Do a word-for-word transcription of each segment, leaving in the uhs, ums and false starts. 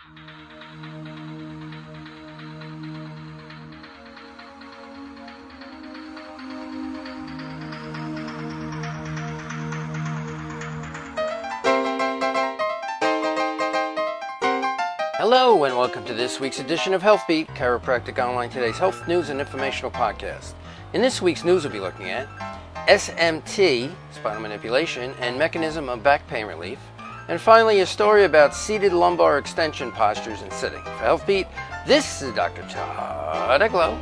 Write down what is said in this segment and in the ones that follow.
Hello and welcome to this week's edition of HealthBeat, Chiropractic Online Today's health news and informational podcast. In this week's news we'll be looking at S M T, spinal manipulation, and mechanism of back pain relief, and finally a story about seated lumbar extension postures and sitting. For HealthBeat, this is Doctor Todd Eglow.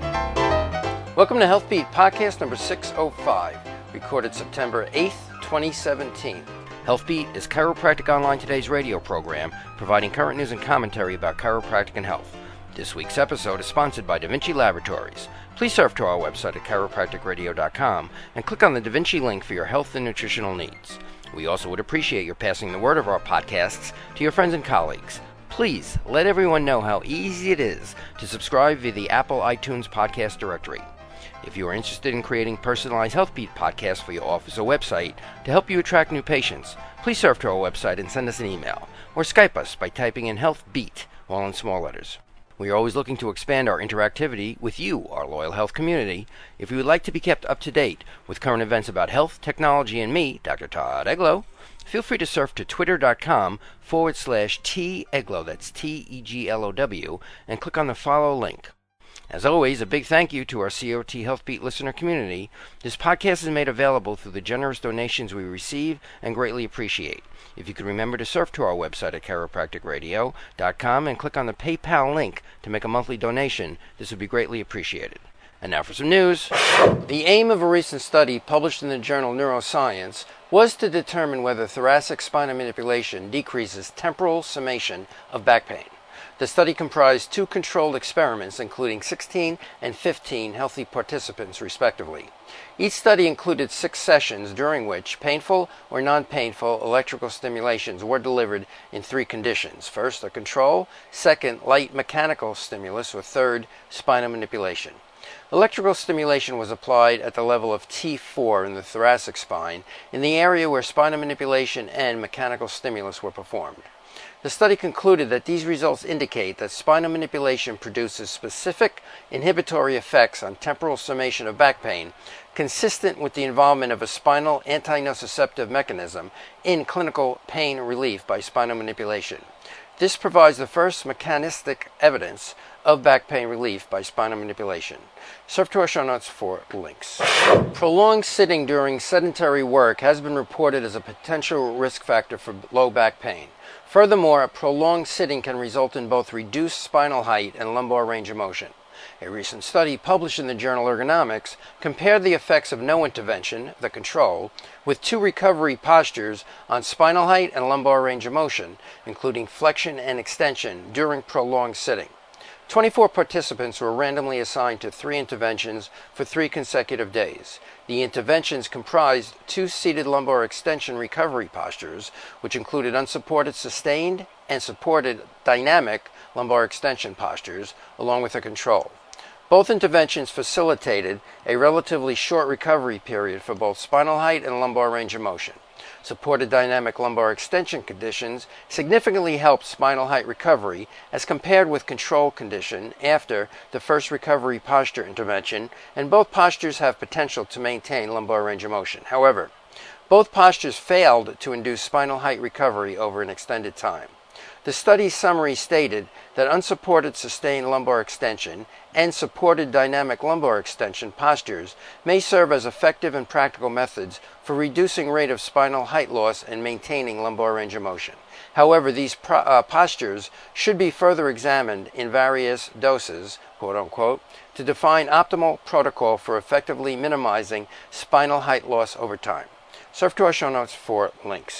Welcome to HealthBeat podcast number six oh five, recorded September eighth, twenty seventeen. HealthBeat is Chiropractic Online Today's radio program, providing current news and commentary about chiropractic and health. This week's episode is sponsored by Da Vinci Laboratories. Please surf to our website at chiropractic radio dot com and click on the Da Vinci link for your health and nutritional needs. We also would appreciate your passing the word of our podcasts to your friends and colleagues. Please let everyone know how easy it is to subscribe via the Apple iTunes podcast directory. If you are interested in creating personalized HealthBeat podcasts for your office or website to help you attract new patients, please surf to our website and send us an email, or Skype us by typing in HealthBeat, all in small letters. We are always looking to expand our interactivity with you, our loyal health community. If you would like to be kept up to date with current events about health, technology, and me, Doctor Todd Eglow, feel free to surf to twitter.com forward slash T Eglow, that's T E G L O W, and click on the follow link. As always, a big thank you to our C O T HealthBeat listener community. This podcast is made available through the generous donations we receive and greatly appreciate. If you could remember to surf to our website at chiropractic radio dot com and click on the PayPal link to make a monthly donation, this would be greatly appreciated. And now for some news. The aim of a recent study published in the journal Neuroscience was to determine whether thoracic spinal manipulation decreases temporal summation of back pain. The study comprised two controlled experiments, including sixteen and fifteen healthy participants, respectively. Each study included six sessions during which painful or non-painful electrical stimulations were delivered in three conditions. First, a control. Second, light mechanical stimulus. Or third, spinal manipulation. Electrical stimulation was applied at the level of T four in the thoracic spine, in the area where spinal manipulation and mechanical stimulus were performed. The study concluded that these results indicate that spinal manipulation produces specific inhibitory effects on temporal summation of back pain, consistent with the involvement of a spinal antinociceptive mechanism in clinical pain relief by spinal manipulation. This provides the first mechanistic evidence of back pain relief by spinal manipulation. Surf to our show notes for links. Prolonged sitting during sedentary work has been reported as a potential risk factor for low back pain. Furthermore, prolonged sitting can result in both reduced spinal height and lumbar range of motion. A recent study published in the journal Ergonomics compared the effects of no intervention, the control, with two recovery postures on spinal height and lumbar range of motion, including flexion and extension, during prolonged sitting. twenty-four participants were randomly assigned to three interventions for three consecutive days. The interventions comprised two seated lumbar extension recovery postures, which included unsupported sustained and supported dynamic lumbar extension postures, along with a control. Both interventions facilitated a relatively short recovery period for both spinal height and lumbar range of motion. Supported dynamic lumbar extension conditions significantly helped spinal height recovery as compared with control condition after the first recovery posture intervention, and both postures have potential to maintain lumbar range of motion. However, both postures failed to induce spinal height recovery over an extended time. The study summary stated that unsupported sustained lumbar extension and supported dynamic lumbar extension postures may serve as effective and practical methods for reducing rate of spinal height loss and maintaining lumbar range of motion. However, these pro- uh, postures should be further examined in various doses, quote unquote, to define optimal protocol for effectively minimizing spinal height loss over time. Surf to our show notes for links.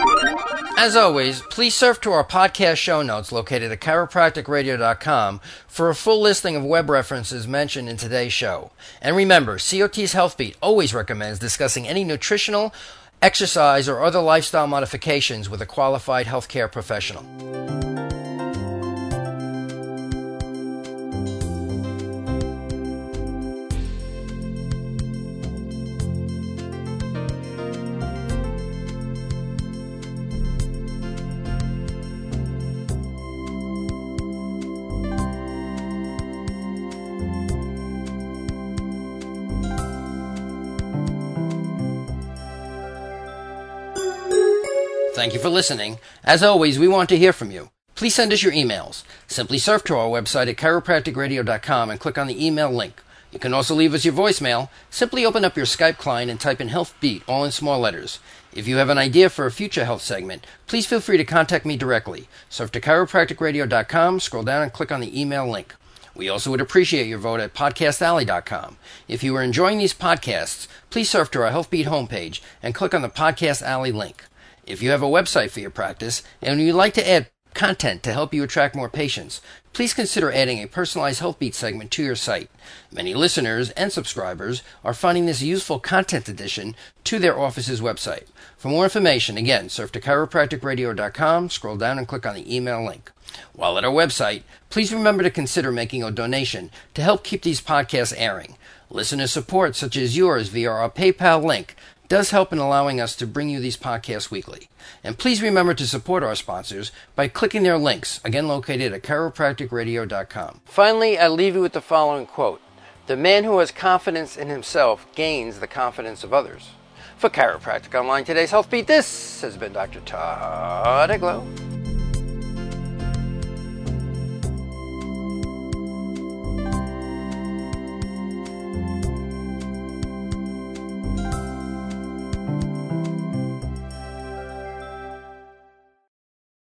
As always, please surf to our podcast show notes located at chiropractic radio dot com for a full listing of web references mentioned in today's show. And remember, C O T's HealthBeat always recommends discussing any nutritional, exercise, or other lifestyle modifications with a qualified healthcare professional. thank you for listening. As always, we want to hear from you. Please send us your emails. Simply surf to our website at chiropractic radio dot com and click on the email link. You can also leave us your voicemail. Simply open up your Skype client and type in HealthBeat, all in small letters. If you have an idea for a future health segment, please feel free to contact me directly. Surf to chiropractic radio dot com, scroll down and click on the email link. We also would appreciate your vote at podcast alley dot com. If you are enjoying these podcasts, please surf to our HealthBeat homepage and click on the Podcast Alley link. If you have a website for your practice and you'd like to add content to help you attract more patients, please consider adding a personalized HealthBeat segment to your site. Many listeners and subscribers are finding this useful content addition to their office's website. For more information, again, surf to chiropractic radio dot com, scroll down and click on the email link. While at our website, please remember to consider making a donation to help keep these podcasts airing. Listener support, such as yours via our PayPal link, does help in allowing us to bring you these podcasts weekly. And please remember to support our sponsors by clicking their links, again located at chiropractic radio dot com. Finally, I leave you with the following quote: "The man who has confidence in himself gains the confidence of others." For Chiropractic Online, today's HealthBeat, this has been Doctor Todd Eglow.